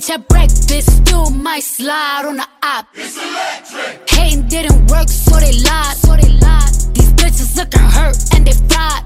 bitch at breakfast, still might slide on the op. It's electric. Hating didn't work, so they lied. These bitches looking hurt and they fried.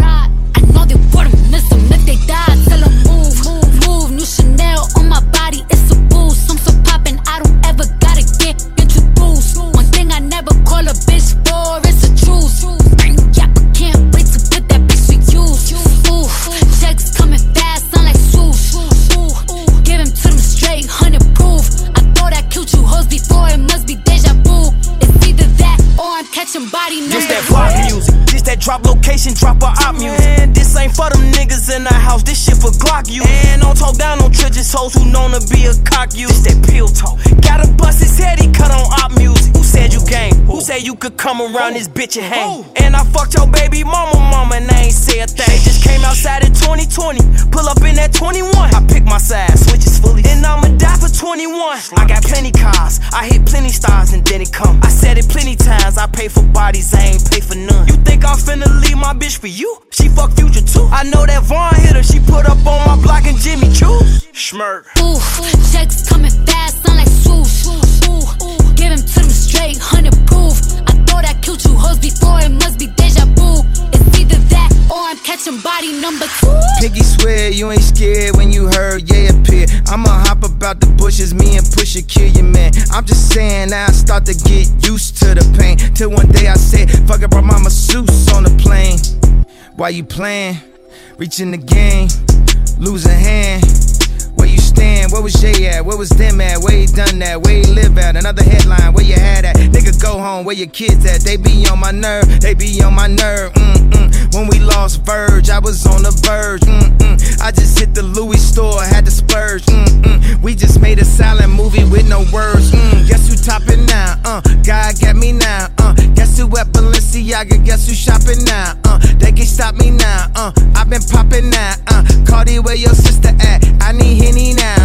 I know they wouldn't miss them if they died. Tell them move. New Chanel on my body, it's a boost. I'm so poppin', I don't ever gotta get introduced. One thing I never call a bitch for, it's a truce. Yeah, but can't wait to put that bitch to use. Ooh, checks coming fast, sound like swoosh. Ooh, give him to them straight, 100 proof. I thought I killed you hoes before, it must be deja vu. It's either that or I'm catching body number. This that pop music, this that drop location, drop a op music. And this ain't for them niggas in the house, this shit for Glock you. And don't talk down on Tridges hoes who known to be a cock you. This that pill talk, gotta bust his head, he cut on op music. Who said you game? Who said you could come around this bitch and hang? And I fucked your baby mama and I ain't say a thing. Just came outside in 2020, pull up in that 21. I pick my side, switches fully, and I'ma die for 21. I got plenty cars, I hit plenty stars and then it come. I said it plenty times, I pay for bodies, I ain't pay for none. You think I'm finna leave my bitch for you? She fuck Future too. I know that Vaughn hit her, she put up on my block and Jimmy Choo. Schmirk. Ooh, checks coming fast, sound like swoosh. Ooh, give him to them straight, 100 proof. I thought I killed you hoes before, it must be deja vu. It's either that or I'm catching body number 2. Piggy swear you ain't scared when you heard yeah appear. I'ma hop about the bushes, me and Pusha kill your man. I'm just saying now I start to get used to the pain. Till one day I said, fuck it, brought my masseuse on the plane. Why you playing? Reaching the game, lose a hand. Where you stand? Where was Jay at? Where was them at? Where he done that? Where he live at? Another headline, where you had at? Nigga, go home, where your kids at? They be on my nerve, they be on my nerve. When we lost Verge, I was on the verge. I just hit the Louis store, had to splurge. We just made a silent movie with no words. Guess who topping now? God got me now. Guess who at Balenciaga? Guess who shopping now? They can't stop me now. I've been popping now. Cardi, where your sister at? I need Henny now.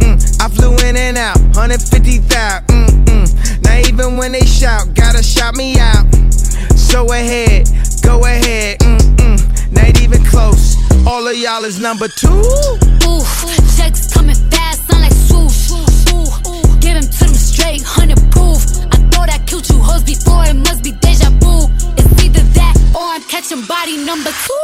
I flew in and out, 150,000. Now even when they shout, gotta shout me out. So ahead, go ahead. Not even close. All of y'all is number 2. Ooh, checks coming fast, sound like swoosh. Ooh, give him to them straight, 100 proof. I thought I killed you hoes before, it must be deja vu. It's either that or I'm catching body number 2.